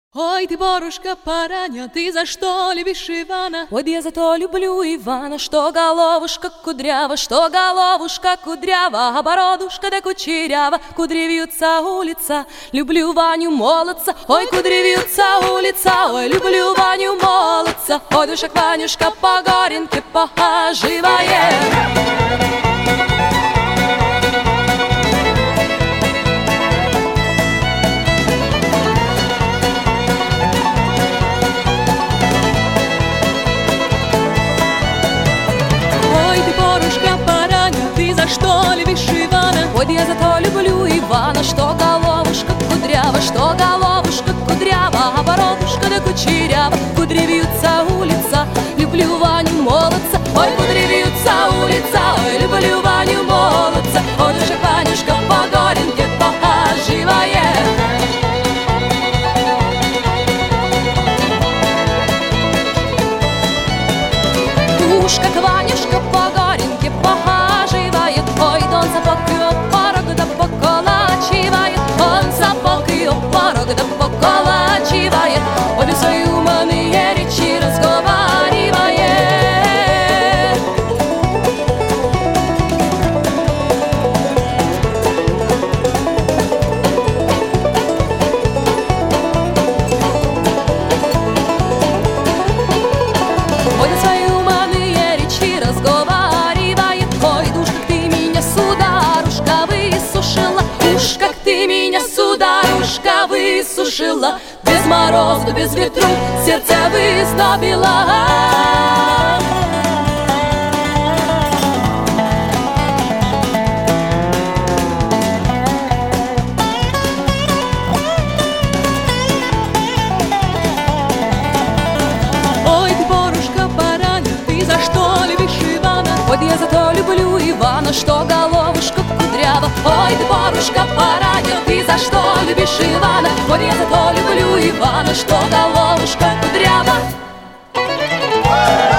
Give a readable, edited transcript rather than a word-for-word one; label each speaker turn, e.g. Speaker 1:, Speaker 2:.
Speaker 1: Ой, ты, Борушка, параня, ты за что любишь Ивана?
Speaker 2: Вот я за то люблю Ивана, что головушка кудрява, что головушка кудрява, а бородушка да кучерява, кудри вьются улица. Люблю Ваню молодца, ой, кудри вьются улица, ой, люблю Ваню молодца. Ой, душек Ванюшка по горенке похаживает.
Speaker 1: Что любишь Ивана?
Speaker 2: Вот я за то люблю Ивана, что головушка кудрява, что головушка кудрява, а бородушка да кучерява, кудри вьются улица. Люблю Ваню молодца, ой, кудри вьются улица, ой, люблю Ваню молодца. Ой, душек Ванюшка по горенке похаживает. Уж как Ванюшка по горенке похаживает, ой, да он сапог ее порог да поколачивает, он сапог ее порог да поколачивает, обе свои умные речи разговаривает. Обе свои умные речи разговаривает, ой, душ, как ты меня, сударушка, высушила, уж как ты меня, сударушка, высушила, без морозу, без ветру сердце вызнобила.
Speaker 1: Ой, ты, Борушка, параня, ты за что любишь Ивана?
Speaker 2: Вот я за то люблю Ивана, что головушка кудрява. Ой, ты, Борушка, параня, ты за что любишь Ивана? Вот я за то люблю Ивана, что головушка кудрява.